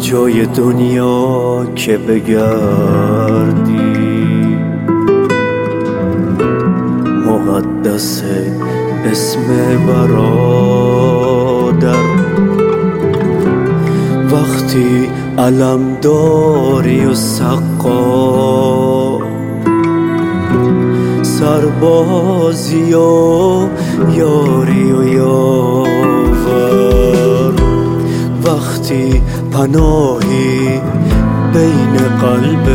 جای دنیا که بگردی مقدس اسم برادر، وقتی علم داری و سقا سربازی و یاری و یاور، وقتی پناهی بین قلب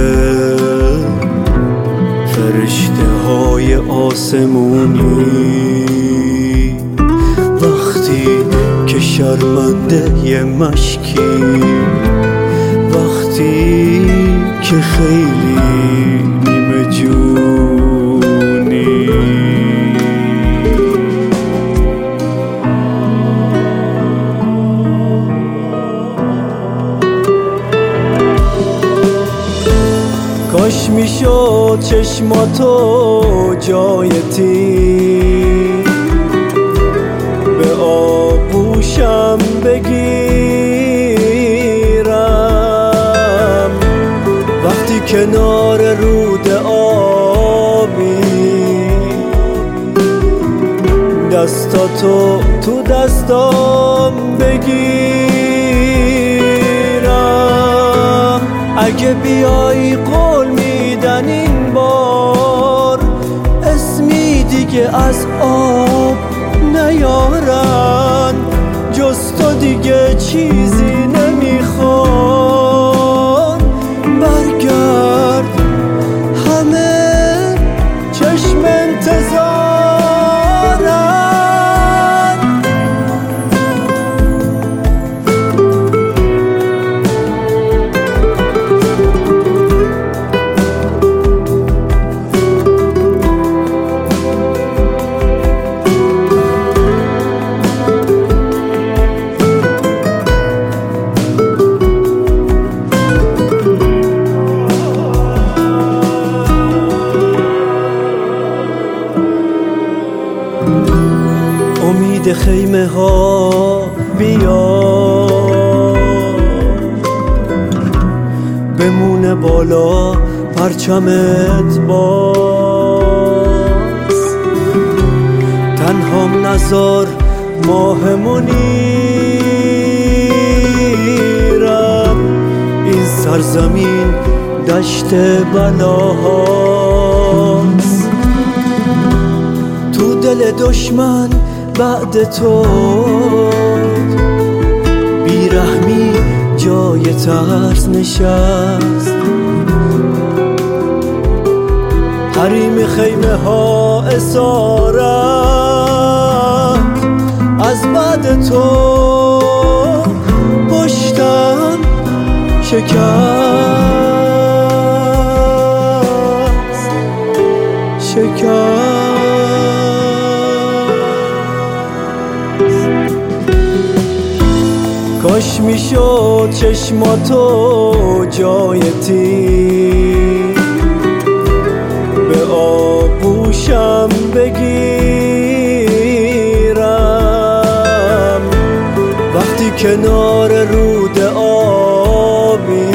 فرشته های آسمونی، وقتی که شرمنده ی مشکی، وقتی که خیلی نیمه جونی. کاش میشد چشماتو جای تیر به آغوشم بگیرم، وقتی کنار رود آبی دستاتو تو دستام بگیرم. اگه بیایی قول میدن این بار اسمی دیگه از آب نیارن، جز تو دیگه چیزی نمیخوان. برگرد همه چشم انتظارن. امید خیمه ها بیا بمونه بالا پرچمت باز، تنهام نزار ماه منیرم. این سرزمین دشت بلاهاست، تو دل دشمن بعد تو بیرحمی جای ترس نشست. حریم خیمه ها اسارت از بعد تو پشتم شکست. کاش میشد چشماتو جای تیر به آغوشم بگیرم، وقتی کنار رود آبی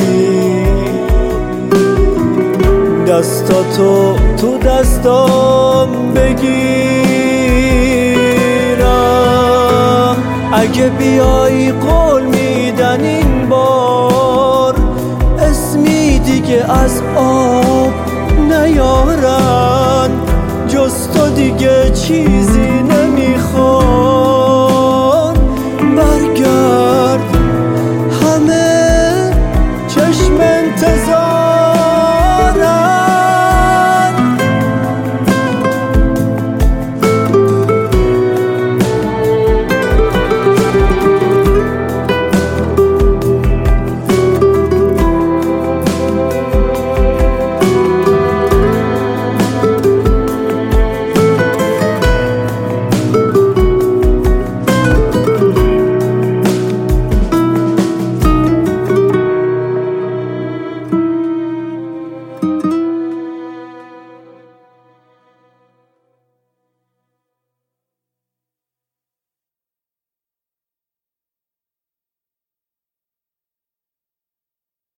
دستاتو تو دستام بگیرم. اگه بیایی قول میدن این بار اسمی دیگه از آب نیارن، جز تو دیگه چیزی